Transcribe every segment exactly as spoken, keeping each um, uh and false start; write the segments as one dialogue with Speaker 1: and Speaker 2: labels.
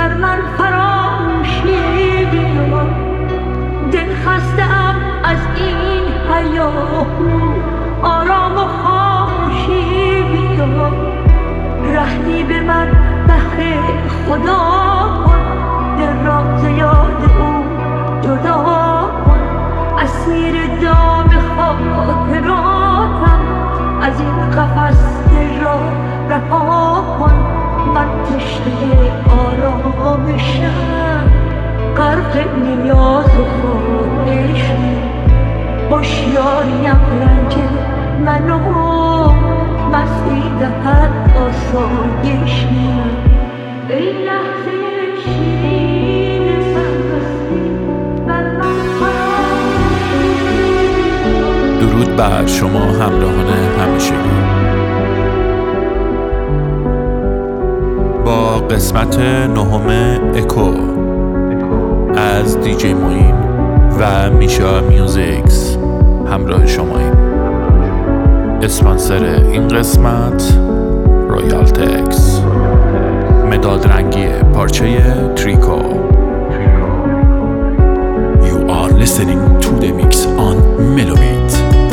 Speaker 1: بر من فراموشی بیا، دل خسته‌ام از این هیاهو، آرام و خاموشی بیا. رحمی به من بهر خدا کن، دل را ز یاد او جدا کن. اسیر دام خاطراتم، از این قفس دل را رها کن. من تشنه آرامشم، غرق نیاز و خواهشم. هوشیاریم رنج منو مستی دهد آسایشم. ای لحظه شیرین سرمستی بر من فراموشی.
Speaker 2: درود بر شما همراهان همیشگی. با قسمت نهم اکو از دیجی موین و میشا میوزیکس همراه شماییم. اسپانسر این قسمت رویال تکس، مداد رنگی پارچه تریکو. You are listening to the mix on Melobit.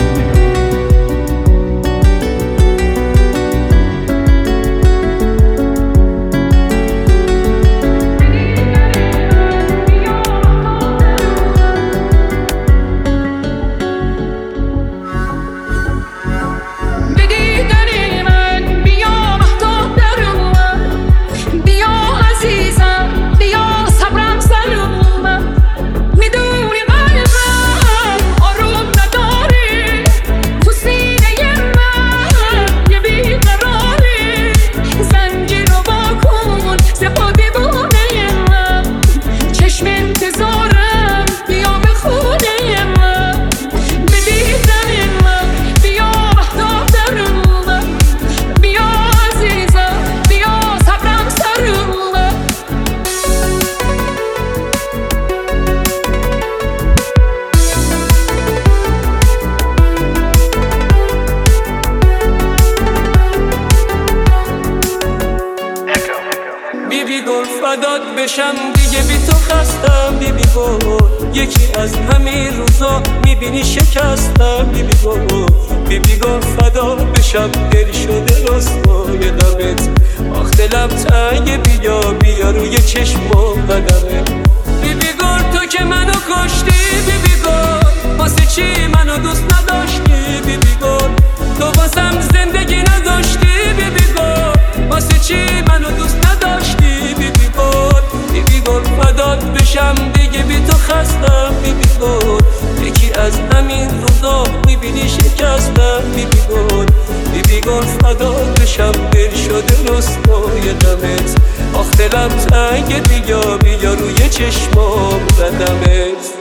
Speaker 3: بشم دیگه بی تو خستم بی بی گل. یکی از همین روزا میبینی شکستم بی بی گل. بی بی گل فدا بشم دل شده رسوای دمت. آخ دلم تنگ بیا بیا روی چشم و قدمت. بی بی گل تو که منو کشتی بی بی گل، واسه چی منو دوست نداشتی بی بی گل. تو واسم زندگی نداشتی بی بی گل، واسه چی منو دوست نداشتی بی بی گل. بی بی گل فدات بشم دیگه بی تو خستم بی بی گل. یکی از همین روزا میبینی شکستم بی بی گل. بی بی گل فدات بشم دل شده رسوای غمت. آخ دلم تنگ بیا بیا روی چشمام زدمت.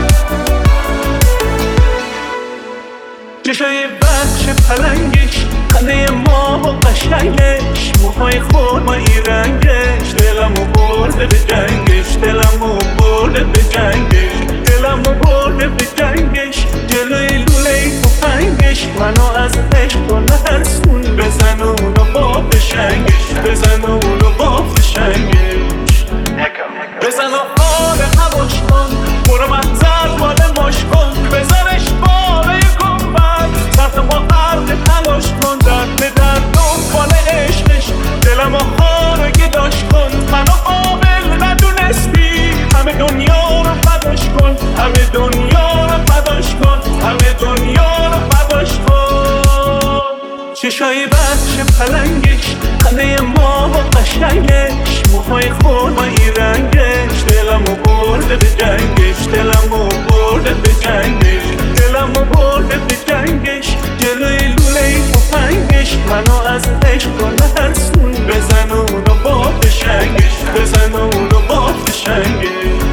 Speaker 4: چشای بچه پلنگش
Speaker 3: خنده ما و قشنگش، موهای خرمایی رنگش، دلمو برده به جنگش، دلمو برده به جنگش، دلمو برده به جنگش. جلوی لوله تفنگش منو از عشق و نرسون، بزن اونو با فشنگش، بزن اونو با فشنگش، بزن و آب هواش کن، برو منظر مال ماش کن، بزنش بالا گنبد، سخت با عرق تلاش کن، درد به درد دنبال عشقش، دلم و خارگی داشت کن، منو قابل ندونستی، همه دنیا رو فداش کن، همه دنیا رو فداش کن، همه دنیا رو فداش کن. چشای بچه پلنگش، خنده ما و قشنگش، موهای خرمایی رنگش، دلمو برده به جنگش، دلمو برده به جنگش، دلمو برده به جنگش. جلوی لوله تفنگش منو از عشق و نرسون، بزن اونو با فشنگش، بزن اونو با فشنگش.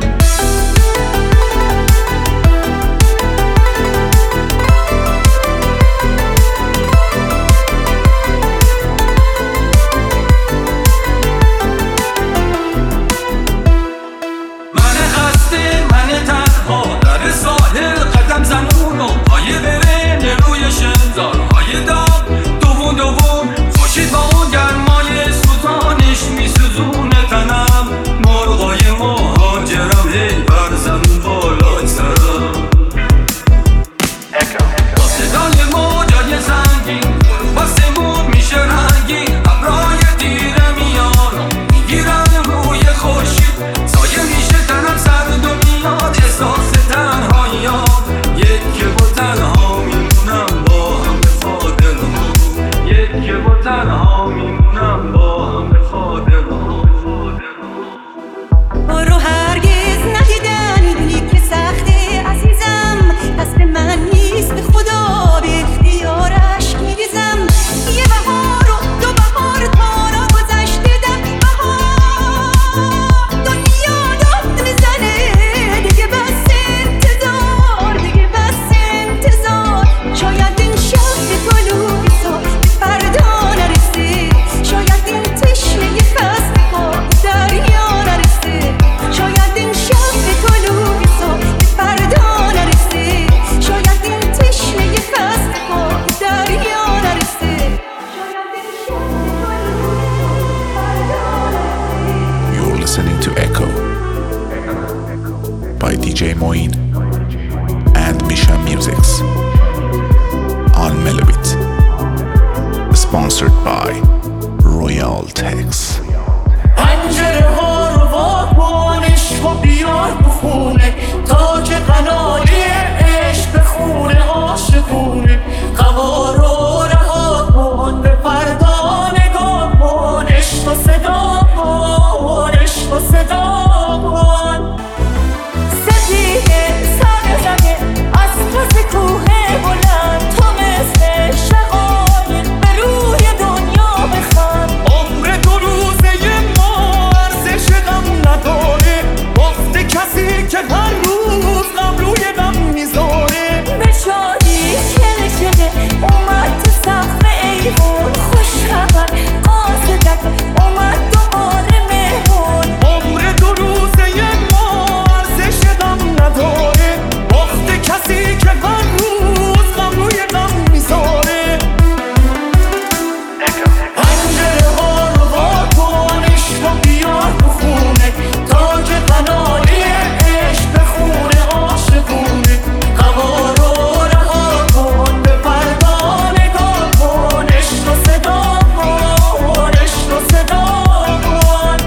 Speaker 4: زارهای داغ دوون دوون خوشید با اون گرمای سوزانش میسوزونه تنم، مرغای مهاجرم هی بر زمین بالای سرم، با صدای موجای زنگین باسمون میشه رنگین، ابرای دیره میان میگیرن روی خورشید، سایه میشه تنم سرد و میاد احساس تنهاییام، یک که با تنها میمونم که با تنها میمونم با هم به خاطر
Speaker 5: برو هرگز ندیدن که سخته عزیزم، دست من نیست به خدا به اختیارش میریزم، یه بهار و دو بهار تا را گذشته ده بهار، دنیا داد میزنه دیگه بس انتظار، دیگه بس انتظار، شاید این شب به طلوع صبح فردا نرسه، شاید این تشنه فصل ها دریا نرسه، شاید این شب به طلوع صبح فردا نرسه، شاید این تشنه فصل ها دریا نرسه، شاید این شب به طلوع فردا نرسه.
Speaker 2: You're listening to Echo by دی جی Moin and Misha Musics on Melobit, sponsored by Royal Tex.
Speaker 3: پنجره ها رو واکنش و بیار بخونه، تاج قناری عشق بخونه عاشقونه، هوا رو رها کن، به فردا نگاه کن، عشق و صدا کن، عشق و صدا کن.
Speaker 5: سفیه سر زده از پس کوه بلند، تو مثل شقایق به روی دنیا بخند،
Speaker 3: عمر دو روزه ما ارزش غم نداره، گفته کسی که هر روز غم روی غم میذاره،
Speaker 5: به شادی چله چله اومد تو سقف ایوون، خوش خبر قاصدک اومد دوباره مهمون،
Speaker 3: عمر دو روزه ما ارزش غم نداره، گفته کسی که هر روز غم روی غم میذاره. پنجره ها رو واکن، عشق و بیار بخونه، تاج قناری عشق بخونه عاشقونه، هوا رو رها کن، به فردا نگاه کن، عشق و صدا کن، عشق و صدا کن.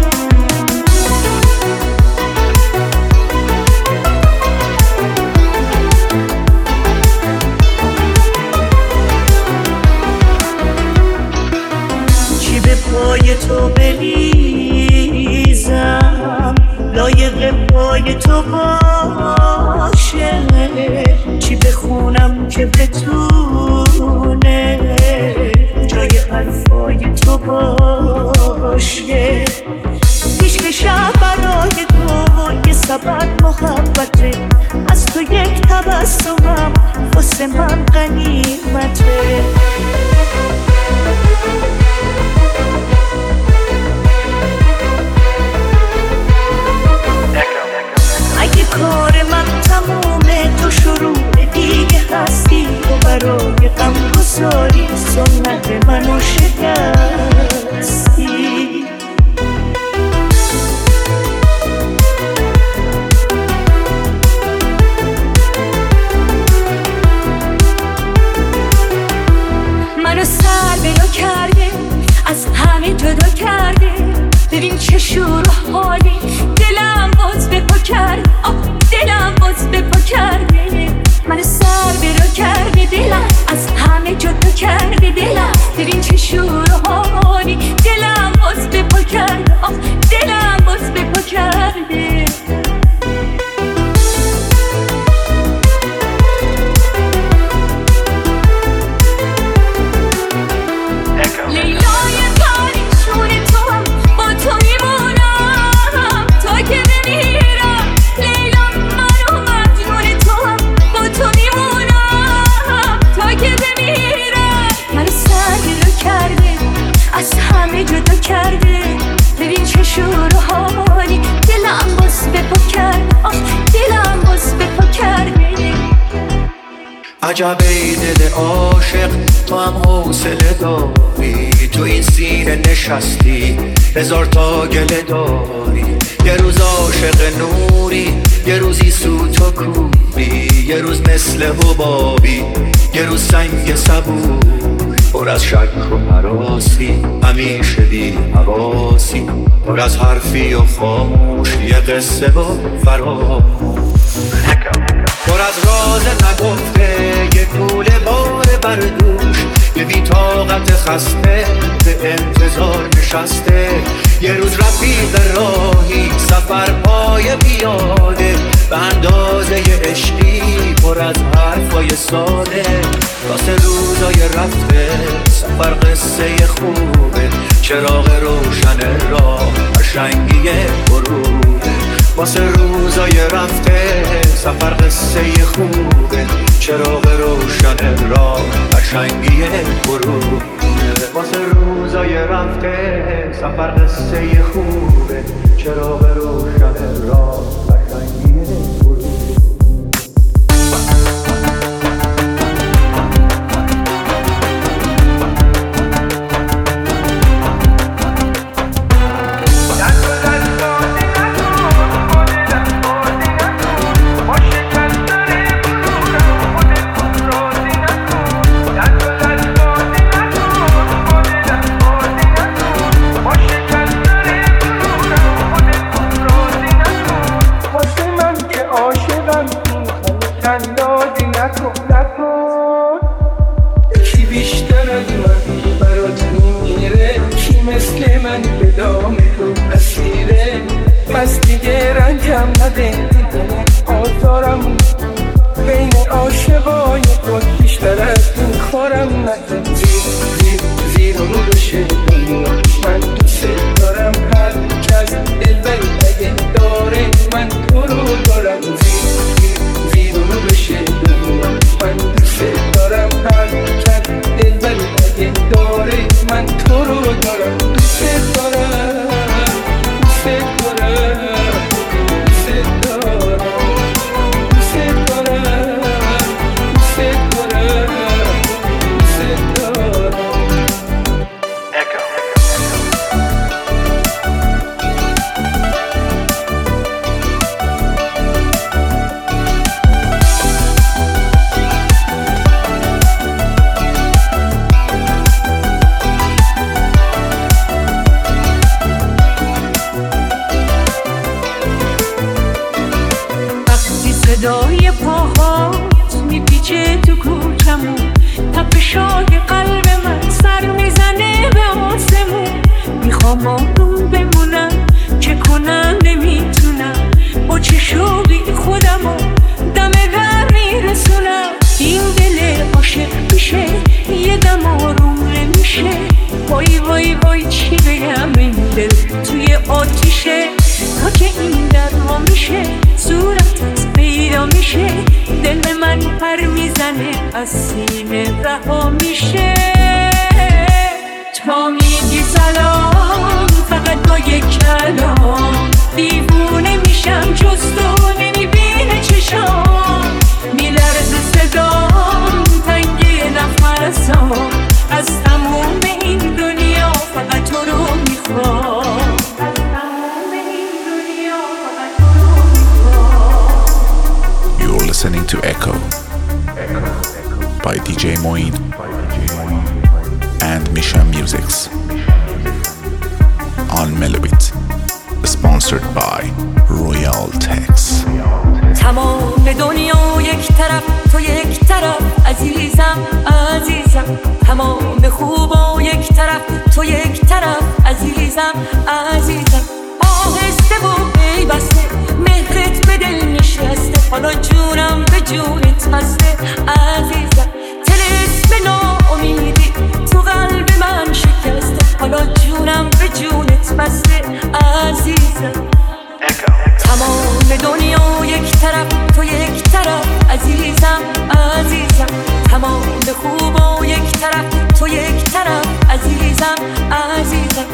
Speaker 3: چی به پای تو بریزم لایق پای تو باشه، چی بخونم که بتونه جای حرفای تو باشه، پیش که شب برای تو یه سبب محبته، از تو یک تبسمم واسه من غنیمته.
Speaker 1: های غم گساری سنت منو شکستی.
Speaker 5: منو سر بلا کرده از همه جدا کرده، ببین چه شور و حالی دلم باز به پا کرده، آه دلم باز به پا کرده. منو سر بلا کرده دلم از همه جدا کرده دلم، ببین چه شور و حالی دلم باز به پا کرده، آه دلم باز به پا کرده. جدا کرده ببین چه شور و حالی دلم باز به پا کرده، آه دلم باز به پا کرده.
Speaker 6: عجب ای دل عاشق تو هم حوصله داری، تو این سینه نشستی هزار تا گله داری. یه روز عاشق نوری، یه روزی سوت و کوری، یه روز مثل حبابی، یه روز سنگ صبور پر از شک و هراسی، همیشه بی حواسی، پر از حرفی و خاموش، یه قصه و فراموش، پر از راز نگفته، یه کوله بار بر دوش، یه بی طاقت خسته به انتظار نشسته. یه روز رفیق راهی سفر پای پیاده، به اندازه یه عشقی پر از حرفای ساده. واسه روزای رفته سفر قصه خوبه، چراغ روشن راه قشنگی غروبه. واسه روزای رفته سفر قصه خوبه، چراغ روشن راه قشنگی غروبه. واسه روزای رفته سفر قصه خوبه، چراغ روشن راه قشنگی غروبه.
Speaker 1: صدای پاهات میپیچه تو کوچمون، تپشای قلب من سر میزنه به آسمون. میخوام آروم بمونم، چه کنم نمیتونم، با چه شوقی خودمو دم در میرسونم. این دل عاشق میشه یه دم آروم نمیشه، وای وای وای چی بگم این دل توی آتیشه. تا که این در ما میشه صورتت پیدا میشه، دل من پر میزنه از سینه رها میشه. تا میگی سلام فقط با یک کلام، دیوونه میشم جز تو نمیبینه چشام. میلرزه صدام تنگی نفس
Speaker 2: Moin and Misha Musics on Melobit, sponsored by Royal Tex.
Speaker 1: تمام دنیا یک طرف تو یک طرف عزیزم عزیزم تمام خوبا یک طرف تو یک طرف عزیزم عزیزم آهسته و پیوسته مهرت به دل نشسته حالا جونم به جونت بسته عزیزم طلسم ناامیدی تو قلب من شکسته حالا جونم به جونت بسته عزیزم تمام دنیا یک طرف تو یک طرف عزیزم عزیزم تمام خوبا یک طرف تو یک طرف عزیزم عزیزم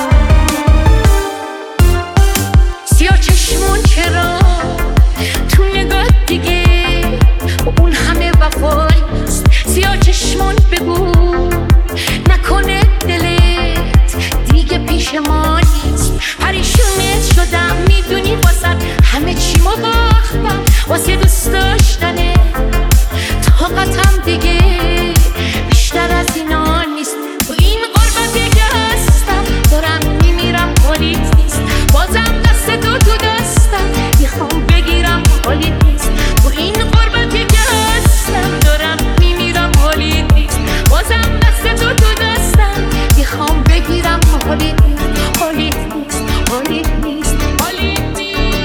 Speaker 1: سیاه چشمون چرا تو نگاه دیگه اون همه وفایست سیاه چشمون بگو نکنه دلت دیگه پیش ما نیست پریشونت شدم میدونی واسه همه چی ما باختم واسه دوست داشتنه طاقتم دیگه بیشتر از اینا نیست تو این غربت دیگه هستم دارم میمیرم حالیت نیست بازم دست تو تو دستم میخوام بگیرم حالیت نیست تو این غربت دیگه هستم دارم میمیرم حالیت نیست بازم دست تو تو دستم میخوام بگیرم حالیت نیست حالیت نیست حالیت نیست حالیت نیست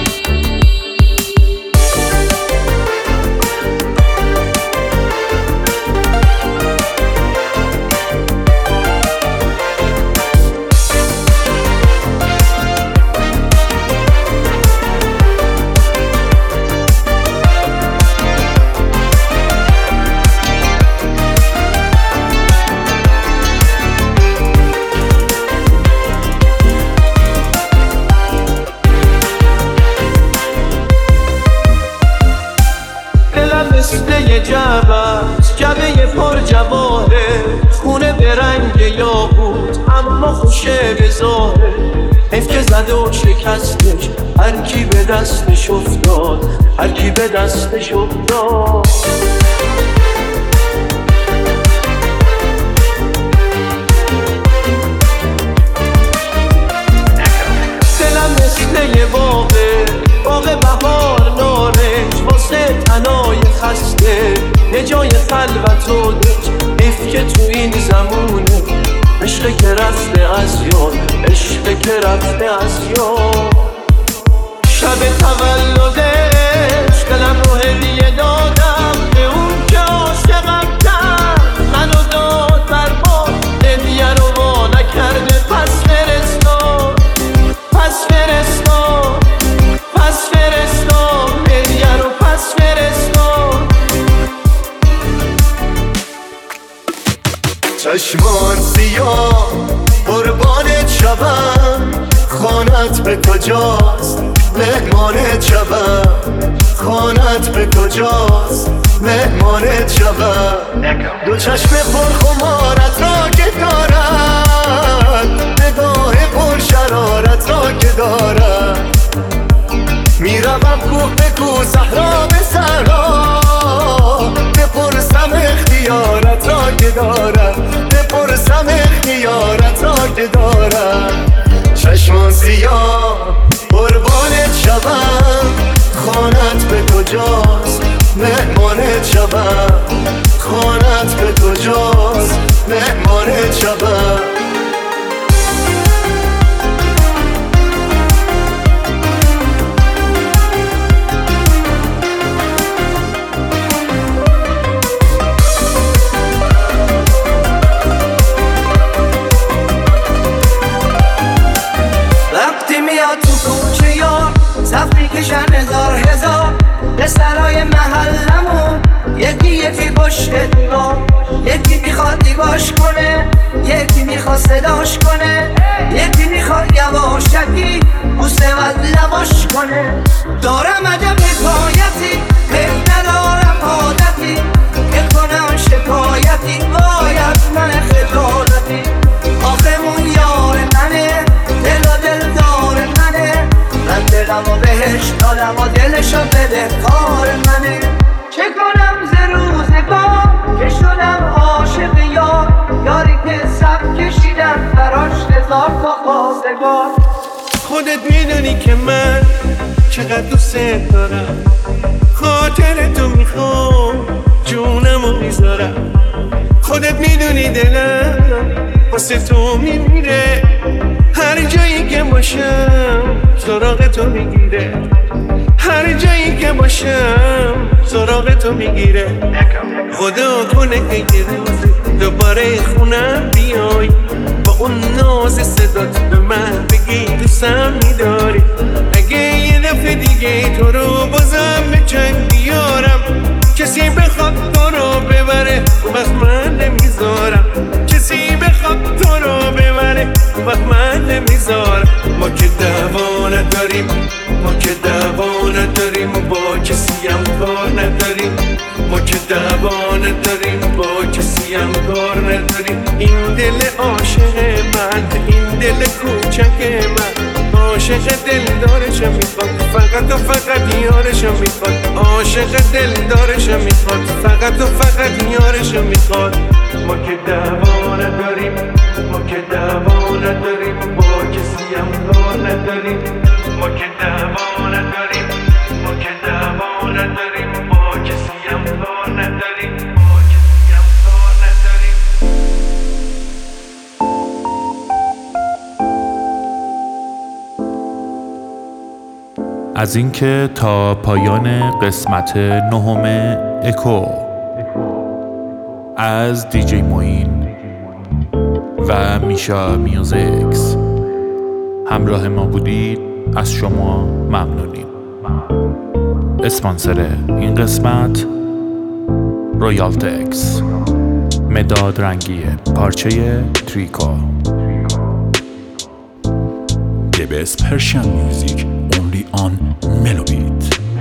Speaker 7: جبه پر جواهره خونه به رنگ یاقوت اما خوشه به ظاهره حیف که زده و شکستش هر کی به دستش افتاد هر کی به دستش افتاد دلم مثل یه باغه باغ بهار نارنج واسه تنای خسته یه جای خلوت و دج حیف که تو این زمونه عشق که رفته از یاد عشق که رفته از یاد شب تولدش دلم رو هدیه دادم به اون که عاشقم کرد منو داد بر ما هدیه رو وا نکرده پس فرستاد پس فرستاد پس فرستاد هدیه رو پس فرستاد چشمان سیاه قربانت شبم خانت به کجاست مهمانت شبم خانت به کجاست مهمانت شبم دو چشم پر خمارت را که دارد نگاه پر شرارت را که دارد میروم کوه به کوه صحرا به صحرا بپرسم اختیارت را که دارم بپرسم اختیارت را که دارم چشمان سیاه قربانت شبم خانت به کجاست مهمانت شبم خانت به کجاست مهمانت شبم
Speaker 6: میکشن هزار هزار پسرای محلمون یکی یکی پشت دیوار یکی میخواد دیواش کنه یکی میخواد صداش کنه یکی میخواد یواشکی بوسه از لباش کنه دارم عجب حکایتی فکر ندارم عادتی که کنم شکایتی باید من خجالتی آخمون یار منه دل و دلدار منه من دلم و بهش دادم و دلشو بده کار منه چه کنم ز روزگار که شدم
Speaker 7: بار. خودت میدونی که من چقدر دوست دارم، خاطر تو میخوام جونمو میذارم. خودت میدونی دلم واسه تو میمیره، هر جایی که باشم سراغ تو میگیره، هر جایی که باشم سراغ تو میگیره. خدا کنه که یه روز دوباره خونم بیای، با اون ناز صدات به من بگی دوستم میداری. اگه یه دفعه دیگه تو رو بازم به چنگ بیارم، کسی بخواد تو رو ببره وقت من نمیذارم، کسی بخواد تو رو ببره وقت من نمیذارم. ما که دعوا نداریم، ما که دعوا نداریم، با کسی هم کار نداریم، ما که دعوا نداریم، با کسی هم کار نداریم. این دل عاشق من، این دل کوچک من، عاشق دل دارشم میخواد، فقط و فقط یارشم میخواد، عاشق دل دارشم میخواد، فقط و فقط یارشم میخواد. ما که دعوا نداریم، ما که دعوا نداریم، با کسی هم کار نداریم، ما که دعوا نداریم، ما که دعوا نداریم، با کسی هم کار نداریم، با کسی هم کار نداریم.
Speaker 2: از اینکه تا پایان قسمت نهم اکو از دیجی موین و میشا میوزیکس همراه ما بودید، از شما ممنونیم. اسپانسر این قسمت رویال تکس، مداد رنگی پارچه تریکو.
Speaker 8: The best Persian music only on Melobit.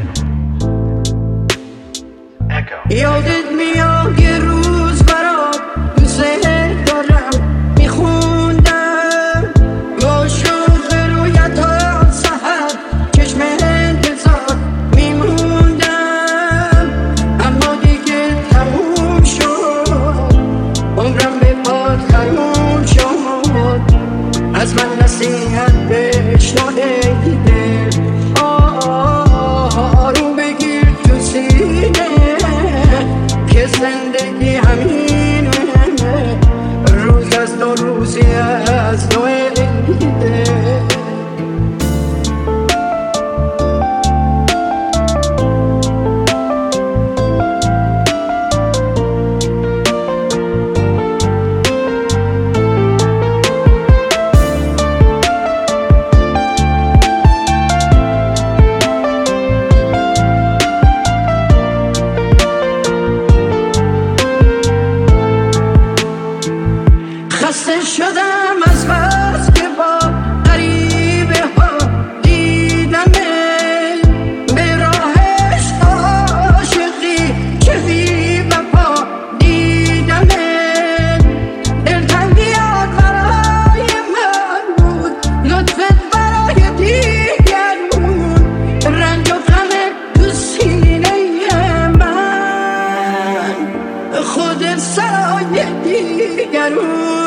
Speaker 5: یادت میاد یه روز برات دوست دارم میخوندم، با شوق رویت ها سحر چشم انتظار میموندم، اما دیگه تموم شد، عمرم به پاد تموم شد. از من نصیحت بشنو ای دل، آروم بگیر تو سینه که زندگی همینه، روز از دو روزی از دو عیده. خسته شدم از بس که با غریبه ها دیدمه، به راه عشق عاشقی چه بی وفا دیدمه. دلتنگیات برای من بود، لطفت برای دیگر بود، رنج و غمت تو سینه من، خودت سایه دیگر بود.